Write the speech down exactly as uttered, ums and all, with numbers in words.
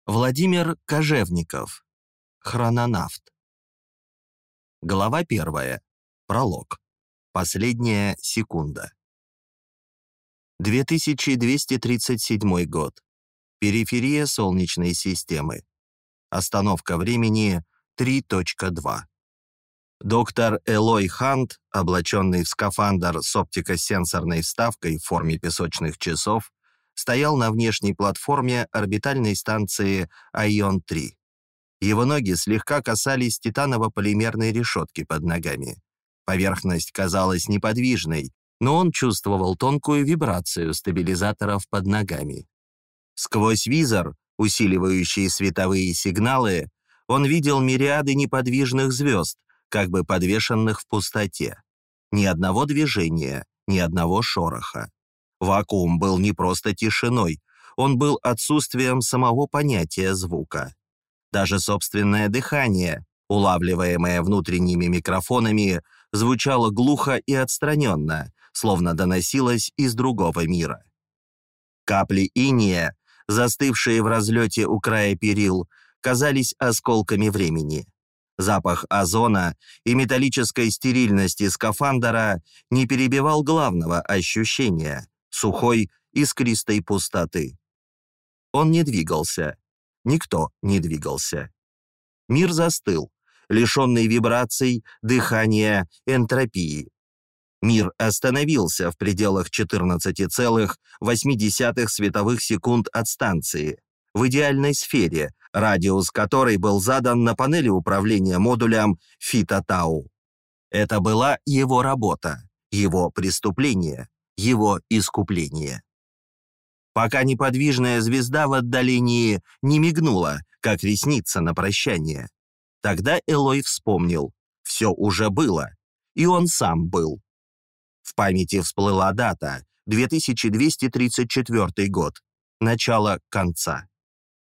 Владимир Кожевников. Хрононавт. Глава первая. Пролог. Последняя секунда. две тысячи двести тридцать седьмой год. Периферия Солнечной системы. Остановка времени три точка два. Доктор Элой Хант, облаченный в скафандр с оптико-сенсорной вставкой в форме песочных часов, стоял на внешней платформе орбитальной станции Айон три. Его ноги слегка касались титаново-полимерной решетки под ногами. Поверхность казалась неподвижной, но он чувствовал тонкую вибрацию стабилизаторов под ногами. Сквозь визор, усиливающий световые сигналы, он видел мириады неподвижных звезд, как бы подвешенных в пустоте. Ни одного движения, ни одного шороха. Вакуум был не просто тишиной, он был отсутствием самого понятия звука. Даже собственное дыхание, улавливаемое внутренними микрофонами, звучало глухо и отстраненно, словно доносилось из другого мира. Капли иния, застывшие в разлете у края перил, казались осколками времени. Запах озона и металлической стерильности скафандра не перебивал главного ощущения — сухой, искристой пустоты. Он не двигался. Никто не двигался. Мир застыл, лишенный вибраций, дыхания, энтропии. Мир остановился в пределах четырнадцати целых восьми десятых световых секунд от станции, в идеальной сфере, радиус которой был задан на панели управления модулем Фита-Тау. Это была его работа, его преступление, его искупление. Пока неподвижная звезда в отдалении не мигнула, как ресница на прощание. Тогда Элой вспомнил, все уже было, и он сам был. В памяти всплыла дата, две тысячи двести тридцать четвёртый год, начало конца.